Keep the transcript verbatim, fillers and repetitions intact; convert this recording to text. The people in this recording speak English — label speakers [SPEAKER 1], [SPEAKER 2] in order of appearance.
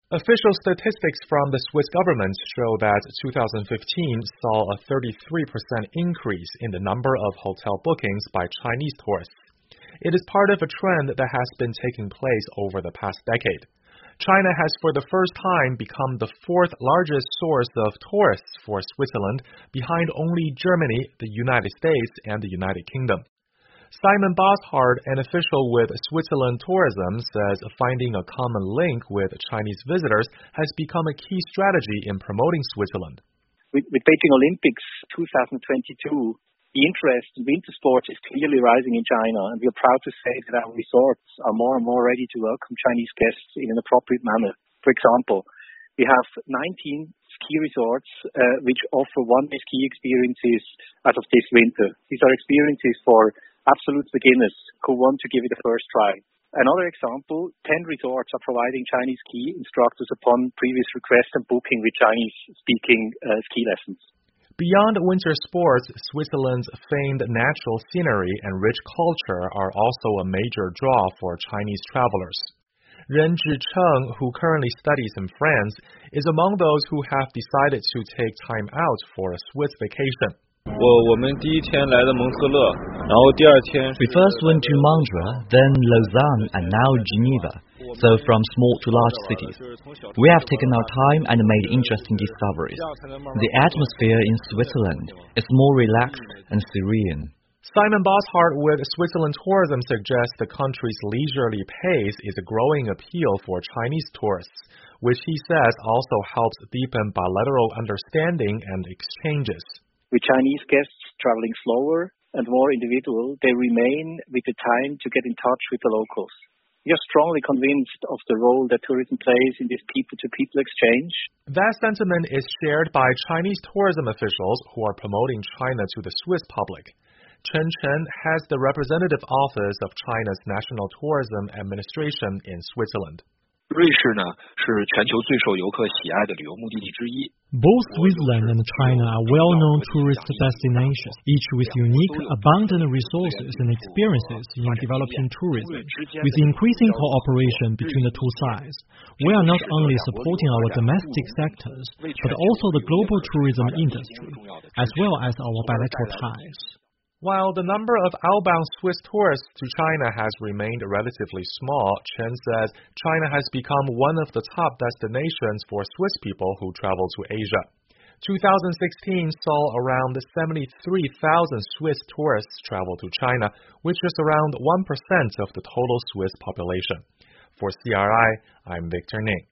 [SPEAKER 1] Official statistics from the Swiss government show that two thousand fifteen saw a thirty-three percent increase in the number of hotel bookings by Chinese tourists. It is part of a trend that has been taking place over the past decade. China has for the first time become the fourth largest source of tourists for Switzerland, behind only Germany, the United States, and the United Kingdom. Simon Boshard, an official with Switzerland Tourism, says finding a common link with Chinese visitors has become a key strategy in promoting Switzerland.
[SPEAKER 2] With, with Beijing Olympics twenty twenty-two, the interest in winter sports is clearly rising in China, and we are proud to say that our resorts are more and more ready to welcome Chinese guests in an appropriate manner. For example, we have nineteen ski resorts uh, which offer one-day ski experiences as of this winter. These are experiences for absolute beginners who want to give it a first try. Another example, ten resorts are providing Chinese ski instructors upon previous request and booking with Chinese-speaking uh, ski lessons.
[SPEAKER 1] Beyond winter sports, Switzerland's famed natural scenery and rich culture are also a major draw for Chinese travelers. Ren Zhicheng, who currently studies in France, is among those who have decided to take time out for a Swiss vacation.
[SPEAKER 3] We first went to Mandra, then Lausanne, and now Geneva, so from small to large cities. We have taken our time and made interesting discoveries. The atmosphere in Switzerland is more relaxed and serene.
[SPEAKER 1] Simon Boshart with Switzerland Tourism suggests the country's leisurely pace is a growing appeal for Chinese tourists, which he says also helps deepen bilateral understanding and exchanges.
[SPEAKER 2] With Chinese guests traveling slower and more individual, they remain with the time to get in touch with the locals. We are strongly convinced of the role that tourism plays in this people-to-people exchange.
[SPEAKER 1] That sentiment is shared by Chinese tourism officials who are promoting China to the Swiss public. Chen Chen has the representative office of China's National Tourism Administration in Switzerland.
[SPEAKER 4] Both Switzerland and China are well-known tourist destinations, each with unique, abundant resources and experiences in developing tourism. With increasing cooperation between the two sides, we are not only supporting our domestic sectors, but also the global tourism industry, as well as our bilateral ties.
[SPEAKER 1] While the number of outbound Swiss tourists to China has remained relatively small, Chen says China has become one of the top destinations for Swiss people who travel to Asia. two thousand sixteen saw around seventy-three thousand Swiss tourists travel to China, which is around one percent of the total Swiss population. For C R I, I'm Victor Ning.